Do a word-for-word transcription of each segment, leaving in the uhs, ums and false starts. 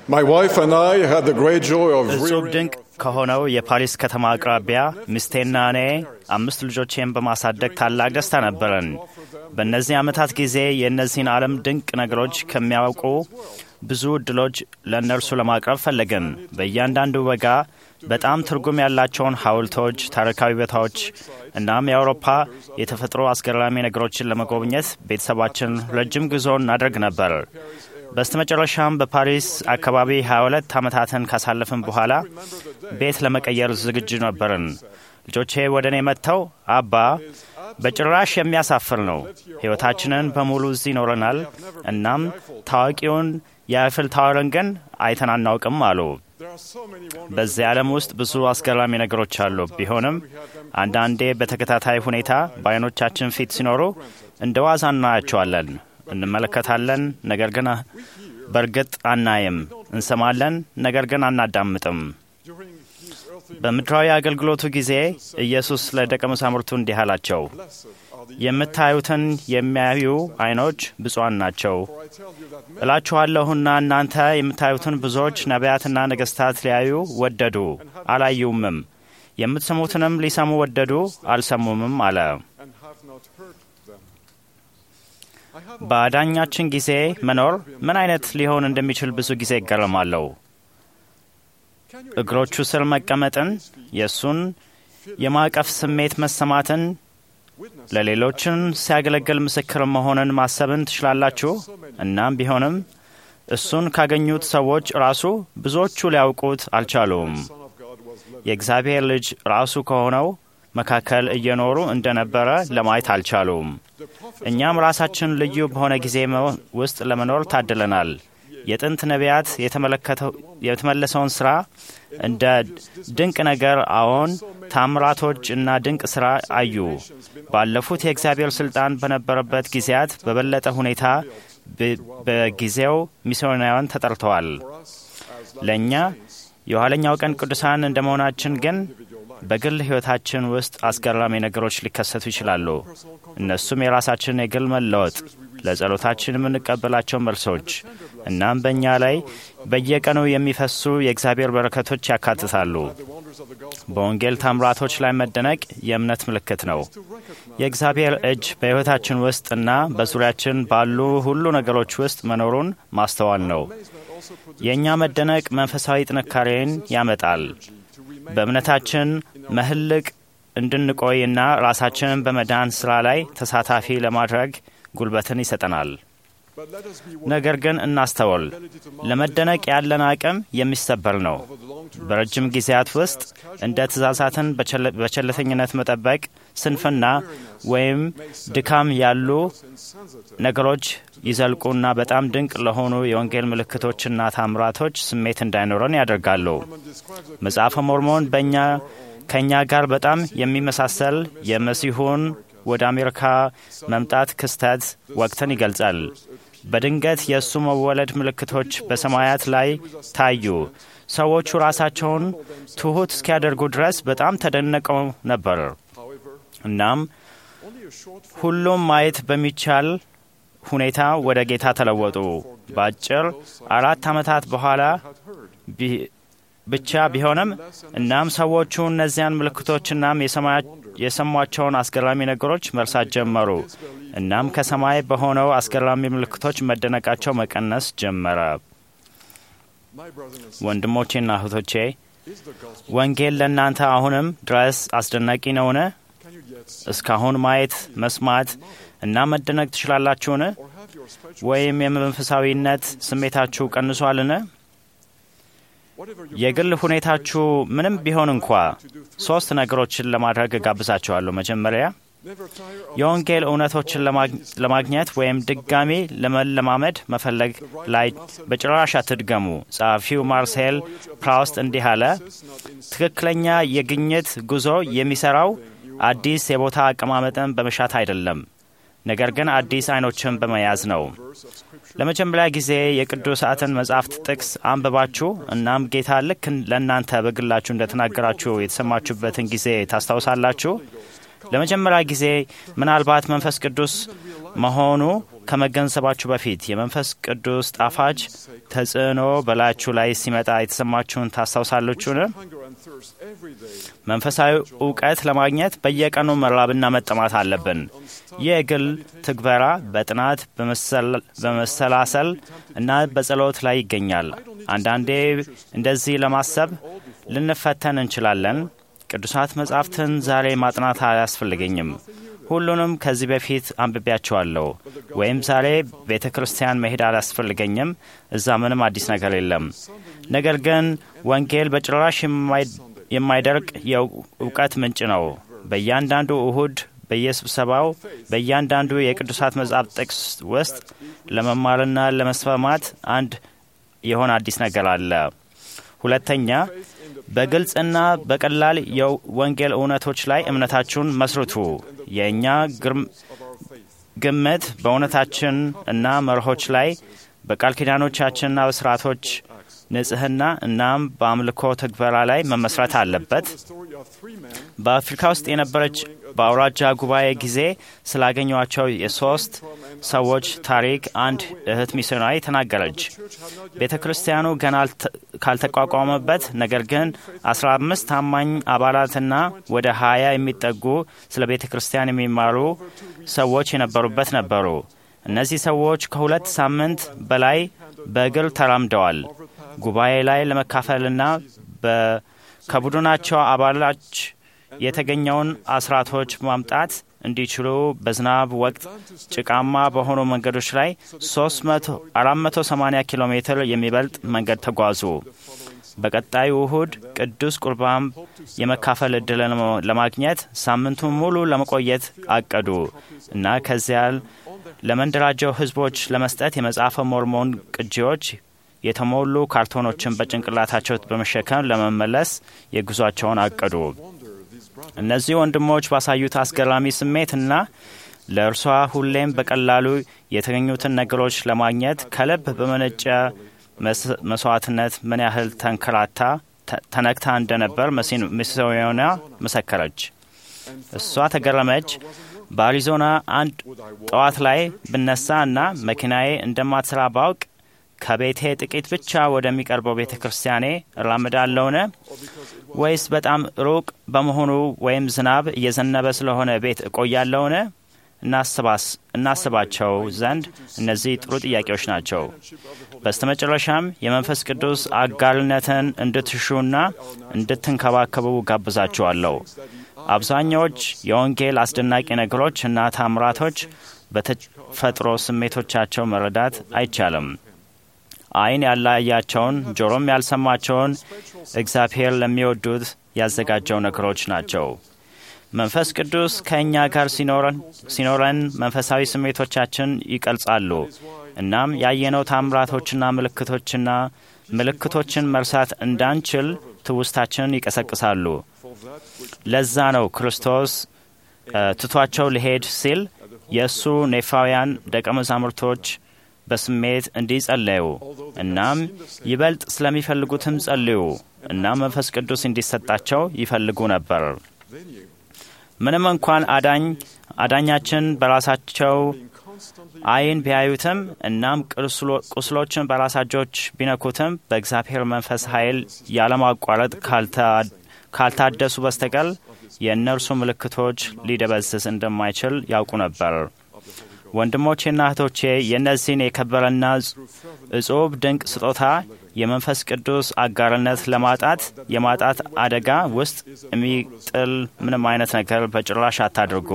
My wife and I had the great joy of እጹብ ድንቅ ከሆነው የፓሪስ ከተማ አቅራቢያ ሚስቴና እኔ አምስት ልጆቼን በማሳደግ ታላቅ ደስታ ነበረን። በእነዚህ ዓመታት ጊዜ የእነዚህን ዓለም ድንቅ ነገሮች ከሚያውቁ ብዙ ዕድሎች ለእነርሱ ለማቅረብ ፈለግን። በእያንዳንዱ ወጋ በጣም ትርጉም ያላቸውን ሐውልቶች፣ ታሪካዊ ቦታዎች እናም የአውሮፓ የተፈጥሮ አስገራሚ ነገሮችን ለመጎብኘት ቤተሰባችን ረጅም ጉዞ እናደርግ ነበር። በስተመጨረሻም በፓሪስ አካባቢ ሃያ ሁለት ዓመታትን ካሳለፍን በኋላ ቤት ለመቀየር ዝግጁ ነበርን። ልጆቼ ወደ እኔ መጥተው አባ በጭራሽ የሚያሳፍር ነው፣ ሕይወታችንን በሙሉ እዚህ ኖረናል፣ እናም ታዋቂውን የአይፍል ታወርን ግን አይተን አናውቅም አሉ። በዚህ ዓለም ውስጥ ብዙ አስገራሚ ነገሮች አሉ። ቢሆንም አንዳንዴ በተከታታይ ሁኔታ በዓይኖቻችን ፊት ሲኖሩ እንደ ዋዛ እናያቸዋለን፣ እንመለከታለን፣ ነገር ግን በእርግጥ አናይም፣ እንሰማለን፣ ነገር ግን አናዳምጥም። በምድራዊ አገልግሎቱ ጊዜ ኢየሱስ ለደቀ መዛሙርቱ እንዲህ አላቸው፣ የምታዩትን የሚያዩ ዓይኖች ብፁዓን ናቸው። እላችኋለሁና እናንተ የምታዩትን ብዙዎች ነቢያትና ነገሥታት ሊያዩ ወደዱ፣ አላዩምም፣ የምትሰሙትንም ሊሰሙ ወደዱ፣ አልሰሙምም አለ። በአዳኛችን ጊዜ መኖር ምን አይነት ሊሆን እንደሚችል ብዙ ጊዜ እገረማለሁ። እግሮቹ ስር መቀመጥን፣ የእሱን የማቀፍ ስሜት መሰማትን፣ ለሌሎችን ሲያገለግል ምስክር መሆንን ማሰብን ትችላላችሁ። እናም ቢሆንም እሱን ካገኙት ሰዎች ራሱ ብዙዎቹ ሊያውቁት አልቻሉም። የእግዚአብሔር ልጅ ራሱ ከሆነው መካከል እየኖሩ እንደነበረ ለማየት አልቻሉም። እኛም ራሳችን ልዩ በሆነ ጊዜ ውስጥ ለመኖር ታድለናል። የጥንት ነቢያት የተመለሰውን ሥራ እንደ ድንቅ ነገር፣ አዎን ታምራቶች እና ድንቅ ሥራ አዩ። ባለፉት የእግዚአብሔር ሥልጣን በነበረበት ጊዜያት በበለጠ ሁኔታ በጊዜው ሚስዮናውያን ተጠርተዋል። ለእኛ የኋለኛው ቀን ቅዱሳን እንደ መሆናችን ግን በግል ሕይወታችን ውስጥ አስገራሚ ነገሮች ሊከሰቱ ይችላሉ። እነሱም የራሳችን የግል መለወጥ፣ ለጸሎታችን የምንቀበላቸው መልሶች እናም በእኛ ላይ በየቀኑ የሚፈሱ የእግዚአብሔር በረከቶች ያካትታሉ። በወንጌል ታምራቶች ላይ መደነቅ የእምነት ምልክት ነው። የእግዚአብሔር እጅ በሕይወታችን ውስጥና በዙሪያችን ባሉ ሁሉ ነገሮች ውስጥ መኖሩን ማስተዋል ነው። የእኛ መደነቅ መንፈሳዊ ጥንካሬን ያመጣል። በእምነታችን መህልቅ እንድንቆይና ራሳችንን በመዳን ሥራ ላይ ተሳታፊ ለማድረግ ጉልበትን ይሰጠናል። ነገር ግን እናስተውል፣ ለመደነቅ ያለን አቅም የሚሰበር ነው። በረጅም ጊዜያት ውስጥ እንደ ትእዛዛትን በቸልተኝነት መጠበቅ፣ ስንፍና ወይም ድካም ያሉ ነገሮች ይዘልቁና በጣም ድንቅ ለሆኑ የወንጌል ምልክቶችና ታምራቶች ስሜት እንዳይኖረን ያደርጋሉ። መጽሐፈ ሞርሞን በእኛ ከእኛ ጋር በጣም የሚመሳሰል የመሲሁን ወደ አሜሪካ መምጣት ክስተት ወቅትን ይገልጻል። በድንገት የእሱ መወለድ ምልክቶች በሰማያት ላይ ታዩ። ሰዎቹ ራሳቸውን ትሑት እስኪያደርጉ ድረስ በጣም ተደነቀው ነበር። እናም ሁሉም ማየት በሚቻል ሁኔታ ወደ ጌታ ተለወጡ። በአጭር አራት ዓመታት በኋላ ብቻ ቢሆንም እናም ሰዎቹ እነዚያን ምልክቶችናም የሰሟቸውን አስገራሚ ነገሮች መርሳት ጀመሩ። እናም ከሰማይ በሆነው አስገራሚ ምልክቶች መደነቃቸው መቀነስ ጀመረ። ወንድሞቼና እህቶቼ፣ ወንጌል ለእናንተ አሁንም ድረስ አስደናቂ ነውን? እስካሁን ማየት፣ መስማት እና መደነቅ ትችላላችሁን? ወይም የመንፈሳዊነት ስሜታችሁ ቀንሷልን? የግል ሁኔታችሁ ምንም ቢሆን እንኳ ሶስት ነገሮችን ለማድረግ እጋብዛችኋለሁ። መጀመሪያ የወንጌል እውነቶችን ለማግኘት ወይም ድጋሚ ለመለማመድ መፈለግ ላይ በጭራሽ አትድገሙ። ጸሐፊው ማርሴል ፕራውስት እንዲህ አለ፣ ትክክለኛ የግኝት ጉዞ የሚሠራው አዲስ የቦታ አቀማመጥን በመሻት አይደለም፣ ነገር ግን አዲስ ዓይኖችን በመያዝ ነው። ለመጀመሪያ ጊዜ የቅዱሳትን መጻሕፍት ጥቅስ አንብባችሁ እናም ጌታ ልክ ለእናንተ በግላችሁ እንደተናገራችሁ የተሰማችሁበትን ጊዜ ታስታውሳላችሁ? ለመጀመሪያ ጊዜ ምናልባት መንፈስ ቅዱስ መሆኑ ከመገንዘባችሁ በፊት የመንፈስ ቅዱስ ጣፋጭ ተጽዕኖ በላያችሁ ላይ ሲመጣ የተሰማችሁን ታስታውሳላችሁን? መንፈሳዊ ዕውቀት ለማግኘት በየቀኑ መራብና መጠማት አለብን። የግል ትግበራ በጥናት በመሰላሰል እና በጸሎት ላይ ይገኛል። አንዳንዴ እንደዚህ ለማሰብ ልንፈተን እንችላለን። ቅዱሳት መጻሕፍትን ዛሬ ማጥናት አያስፈልገኝም። ሁሉንም ከዚህ በፊት አንብቤያቸዋለሁ። ወይም ዛሬ ቤተ ክርስቲያን መሄድ አያስፈልገኝም። እዛ ምንም አዲስ ነገር የለም። ነገር ግን ወንጌል በጭራሽ የማይደርቅ የእውቀት ምንጭ ነው። በእያንዳንዱ እሁድ በየስብሰባው በእያንዳንዱ የቅዱሳት መጽሐፍ ጥቅስ ውስጥ ለመማርና ለመስማማት አንድ የሆነ አዲስ ነገር አለ። ሁለተኛ፣ በግልጽና በቀላል የወንጌል እውነቶች ላይ እምነታችሁን መስርቱ። የእኛ ግምት በእውነታችን እና መርሆች ላይ በቃል ኪዳኖቻችንና በስርዓቶች ንጽህና እናም በአምልኮ ትግበራ ላይ መመስረት አለበት። በአፍሪካ ውስጥ የነበረች በአውራጃ ጉባኤ ጊዜ ስላገኟቸው የሶስት ሰዎች ታሪክ አንድ እህት ሚስዮናዊ ተናገረች። ቤተ ክርስቲያኑ ገና ካልተቋቋመበት፣ ነገር ግን አስራ አምስት ታማኝ አባላትና ወደ ሀያ የሚጠጉ ስለ ቤተ ክርስቲያን የሚማሩ ሰዎች የነበሩበት ነበሩ። እነዚህ ሰዎች ከሁለት ሳምንት በላይ በእግር ተራምደዋል። ጉባኤ ላይ ለመካፈልና ከቡድናቸው አባላች የተገኘውን አስራቶች ማምጣት እንዲችሉ በዝናብ ወቅት ጭቃማ በሆኑ መንገዶች ላይ አራት መቶ ሰማኒያ ኪሎ ሜትር የሚበልጥ መንገድ ተጓዙ። በቀጣዩ እሁድ ቅዱስ ቁርባን የመካፈል ዕድልን ለማግኘት ሳምንቱን ሙሉ ለመቆየት አቀዱ እና ከዚያ ለመንደራጀው ሕዝቦች ለመስጠት የመጽሐፈ ሞርሞን ቅጂዎች የተሞሉ ካርቶኖችን በጭንቅላታቸው በመሸከም ለመመለስ የጉዟቸውን አቀዱ። እነዚህ ወንድሞች ባሳዩት አስገራሚ ስሜትና ለእርሷ ሁሌም በቀላሉ የተገኙትን ነገሮች ለማግኘት ከልብ በመነጨ መስዋዕትነት ምን ያህል ተንከራታ ተነክታ እንደነበር ሚስዮና መሰከረች። እሷ ተገረመች። በአሪዞና አንድ ጠዋት ላይ ብነሳ እና መኪናዬ እንደማትሰራ ባውቅ ከቤቴ ጥቂት ብቻ ወደሚቀርበው ቤተ ክርስቲያኔ እራምዳለሁን? ወይስ በጣም ሩቅ በመሆኑ ወይም ዝናብ እየዘነበ ስለሆነ ቤት እቆያለሁን? እናስባቸው ዘንድ እነዚህ ጥሩ ጥያቄዎች ናቸው። በስተመጨረሻም የመንፈስ ቅዱስ አጋርነትን እንድትሹና እንድትንከባከቡ ጋብዛችኋለሁ። አብዛኛዎች የወንጌል አስደናቂ ነገሮች እና ታምራቶች በተፈጥሮ ስሜቶቻቸው መረዳት አይቻልም። ዓይን ያላያቸውን ጆሮም ያልሰማቸውን እግዚአብሔር ለሚወዱት ያዘጋጀው ነገሮች ናቸው። መንፈስ ቅዱስ ከእኛ ጋር ሲኖረን መንፈሳዊ ስሜቶቻችን ይቀልጻሉ። እናም ያየነው ታምራቶችና ምልክቶችና ምልክቶችን መርሳት እንዳንችል ትውስታችንን ይቀሰቅሳሉ። ለዛ ነው ክርስቶስ ትቷቸው ሊሄድ ሲል የእሱ ኔፋውያን ደቀ መዛሙርቶች በስሜት እንዲጸለዩ እናም ይበልጥ ስለሚፈልጉትም ጸልዩ እና መንፈስ ቅዱስ እንዲሰጣቸው ይፈልጉ ነበር። ምንም እንኳን አዳኝ አዳኛችን በራሳቸው ዓይን ቢያዩትም እናም ቁስሎችን በራሳጆች ቢነኩትም በእግዚአብሔር መንፈስ ኃይል ያለማቋረጥ ካልታደሱ በስተቀር የእነርሱ ምልክቶች ሊደበዝዝ እንደማይችል ያውቁ ነበር። ወንድሞቼና እህቶቼ የእነዚህን የከበረና እጹብ ድንቅ ስጦታ የመንፈስ ቅዱስ አጋርነት ለማጣት የማጣት አደጋ ውስጥ የሚጥል ምንም አይነት ነገር በጭራሽ አታድርጉ።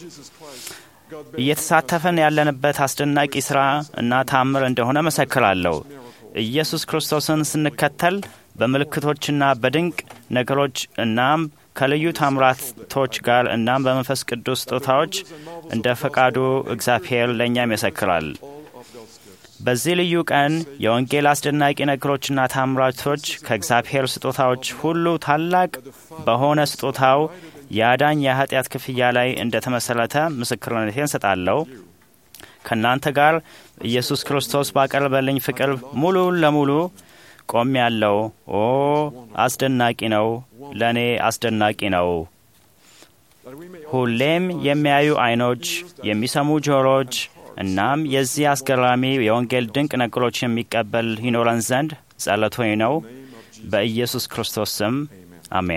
እየተሳተፈን ያለንበት አስደናቂ ሥራ እና ታምር እንደሆነ መሰክራለሁ። ኢየሱስ ክርስቶስን ስንከተል በምልክቶችና በድንቅ ነገሮች እናም ከልዩ ታምራቶች ጋር እናም በመንፈስ ቅዱስ ስጦታዎች እንደ ፈቃዱ እግዚአብሔር ለእኛ ይመሰክራል። በዚህ ልዩ ቀን የወንጌል አስደናቂ ነገሮችና ታምራቶች ከእግዚአብሔር ስጦታዎች ሁሉ ታላቅ በሆነ ስጦታው የአዳኝ የኃጢአት ክፍያ ላይ እንደ ተመሠረተ ምስክርነቴን ሰጣለሁ። ከእናንተ ጋር ኢየሱስ ክርስቶስ ባቀረበልኝ ፍቅር ሙሉ ለሙሉ ቆም ያለው ኦ አስደናቂ ነው፣ ለእኔ አስደናቂ ነው። ሁሌም የሚያዩ ዓይኖች፣ የሚሰሙ ጆሮች እናም የዚህ አስገራሚ የወንጌል ድንቅ ነገሮች የሚቀበል ይኖረን ዘንድ ጸሎቴ ነው። በኢየሱስ ክርስቶስ ስም አሜን።